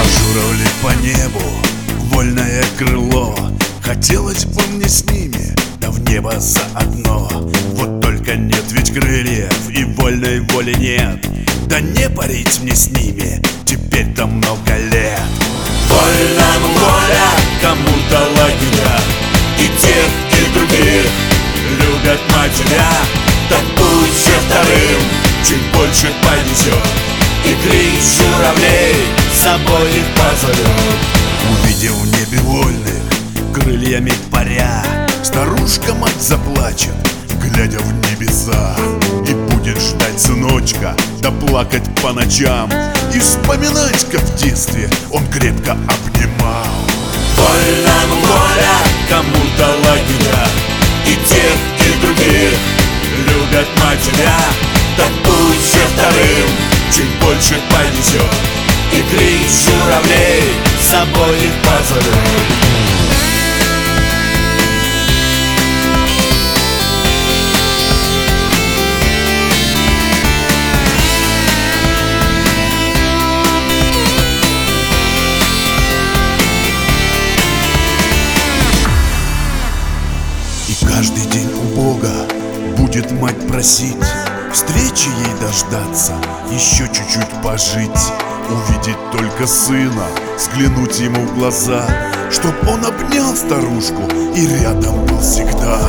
Журавли по небу, вольное крыло. Хотелось бы мне с ними, да в небо заодно. Вот только нет ведь крыльев и вольной воли нет. Да не парить мне с ними, теперь-то много лет. Вольному воля, кому-то лагеря, и тех, и других любят матеря. Так пусть же вторым чуть больше повезет, и крик журавлей с собой их позовет. Увидев в небе вольных, крыльями паря, старушка мать заплачет, глядя в небеса, и будет ждать сыночка, да плакать по ночам, и вспоминать, как в детстве он крепко обнимал. Вольному воля, кому-то лагеря, и тех, и других любят матеря. Так пусть же вторым чуть больше повезет, и крик журавлей с собой их позовет. И каждый день у Бога будет мать просить встречи ей дождаться, еще чуть-чуть пожить, увидеть только сына, взглянуть ему в глаза, чтоб он обнял старушку и рядом был всегда.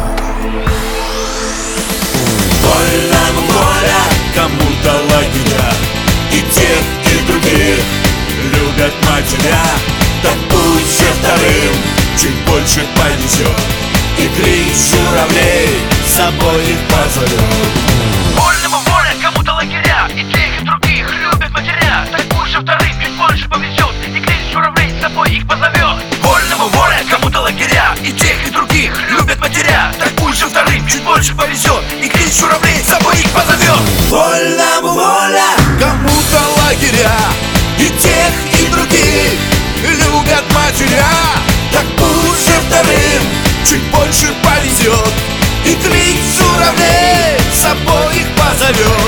Вольному воля, кому-то лагеря, и тех, и других любят матеря. Так пусть же вторым чуть больше повезет, и крик журавлей с собой их позовет. Вольному воля, кому-то лагеря, и тех, и других любят матеря. Так пусть же вторым чуть больше повезет, и крик журавлей с собой их позовет. Вольному воля, кому-то лагеря, и тех, и других любят матеря. Так пусть же вторым чуть больше повезет, и крик журавлей с собой их позовет. Вольному воля, кому-то лагеря, и тех, и других любят матеря. Так пусть же вторым чуть больше повезет, и крик журавлей с собой их позовет.